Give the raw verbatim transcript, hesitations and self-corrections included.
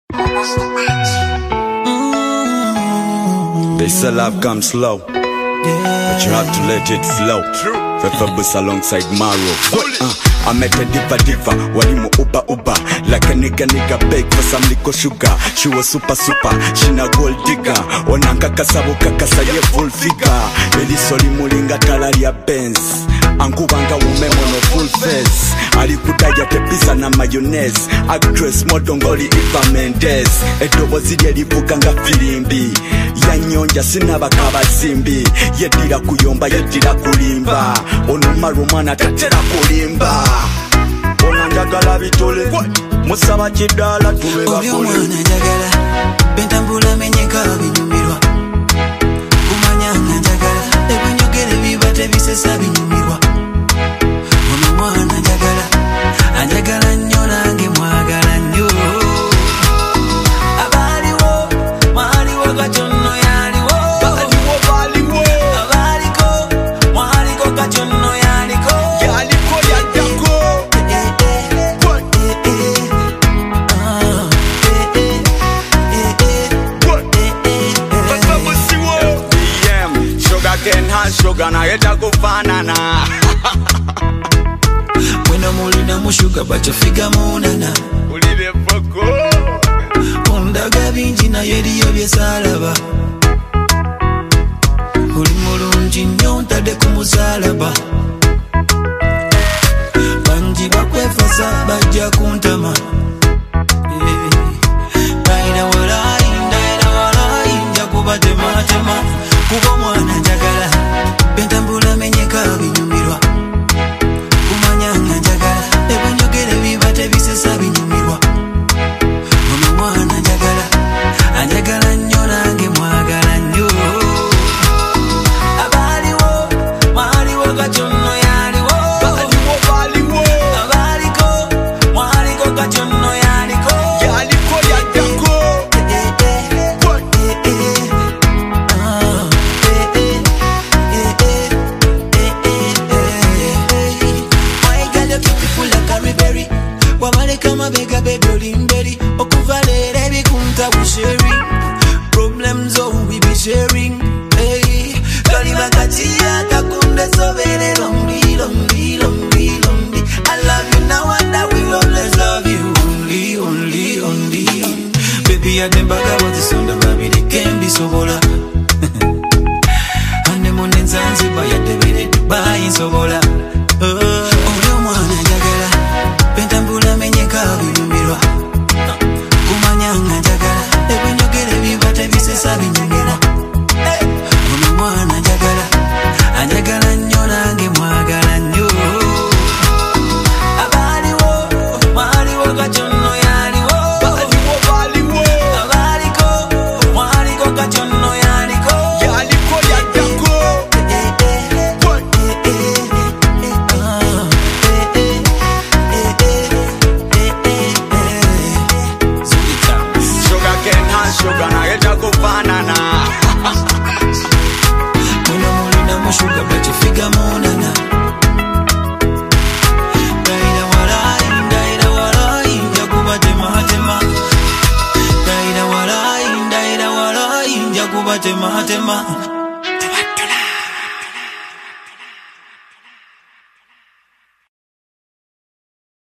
Mm-hmm. They say love comes slow, yeah, but you have to let it flow. True. Fefabus alongside Maro. Uh, I met a diva diva, walimu uba uba. Like a nigga nigga beg for some liquor sugar. She was super super, she na gold digger. Onanka kasabu kakasa ye full figure. Eli soli mulinga talari ya Benz. Ankubanga umemo no full face. Alikutaya tepiza na mayonnaise. Actress modongoli Eva Mendes. Edobo zidi elivukanga filimbi. Yanyonja sinaba kabazimbi. Yedira kuyomba yedira kulimba. Ono marumana tatera kulimba. Ona njagala bitole musaba kidala tube bakole. Oyo mwana njagala bentambula menyeka binyumirwa. Kumanya njagala ebinyogere bibate bisesa binyumirwa. Ono mwana njagala anjagala nnyo nange mwagala nnyo. Abaliwo mwaliwo katono yaliwo. Baliwo baliwo abaliko mwaliko katono yaliko. Yaliko yadako. Sugar na yeta kufanana. Wena mulina mushuga bacha figa munana. Ulile foko Undaga binji na yedi yobye salaba. Uli mulunji nyo ntade kumusalaba. Banji bakwefasa bajja kuntama. Daina walai, daina walai, njakuba tema tema. Kubo mwana njagala bentambula menyeka binyumirwa. Kumanya njagala ebinyogere bibate bisesa binyumirwa. Ono mwana njagala anjagala nnyo nange mwagala nnyo. Abaliwo mwaliwo katono yaliwo. Baliwo baliwo Abaliko mwaliko katono yaliko. Yaliko yadako. Wamaleka mabega baby olimberi. Okuvalera ebikunta we sharing. Problems oh we be sharing. Hey, kali makati ya kakunde sobere lonely lonely lonely lonely. I love you now and I will always love you only only only. Baby I dem baga what is on the rabbit it can be so bola. Ande mone Zanzibar ya debere Dubai so bola. Oyo mwana njagala bentambula menyeka binyumirwa. Kumanya njagala ebinyogere bibate bisesa binyumirwa. Ono mwana njagala anjagala nnyo nange mwagala nnyo. Abaliwo mwaliwo katono yaliwo. Baliwo baliwo Abaliko mwaliko katono yaliko. Yaliko yadako. Sugar cane and sugar na yeta kufanana. Wena mulina mushuga bacha figa munana. Daina walai, daina walai, njakuba tema tema. Daina walai, daina walai, njakuba tema tema.